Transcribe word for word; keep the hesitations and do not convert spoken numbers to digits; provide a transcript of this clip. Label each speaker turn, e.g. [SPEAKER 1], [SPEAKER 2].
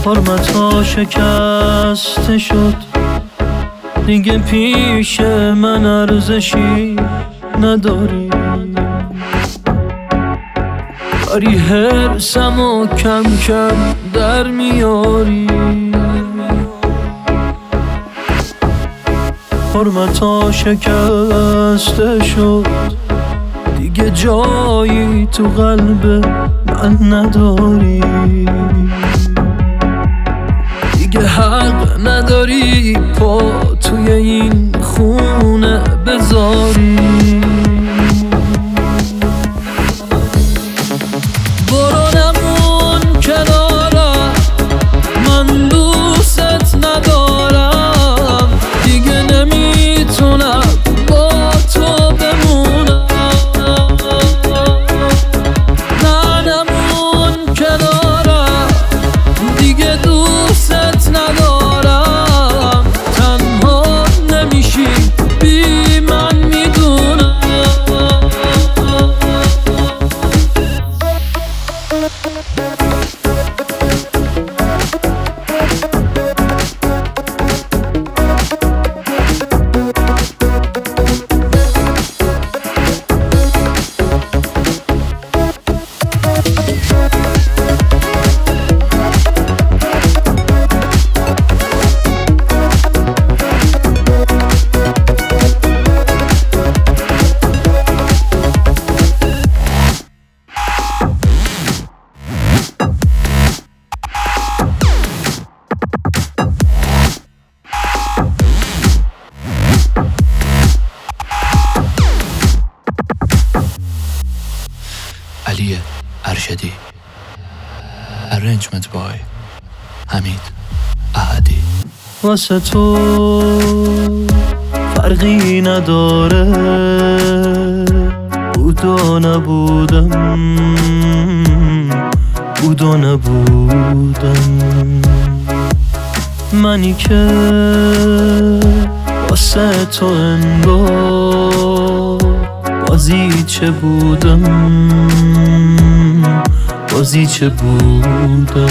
[SPEAKER 1] حرمتا شکسته شد، دیگه پیش من ارزشی نداری. داری حرسمو کم کم در میاری. حرمتا شکسته شد، دیگه جایی تو قلب من نداری. دیگه حق نداری پا توی این خونه بذاری. برو نمون کنارم، من دوست ندارم. دیگه نمیتونم با تو بمونم. نه نمون کنارم، دیگه دوست ندارم. تنها نمیشی بی من میدونم.
[SPEAKER 2] علی ارشدی. Arrangement by حمید احدی.
[SPEAKER 1] واسه تو فرقی نداره بود و نبودم، بود و نبودم. منی که واسه تو انگار بازی چه بودم، بازی چه بودم.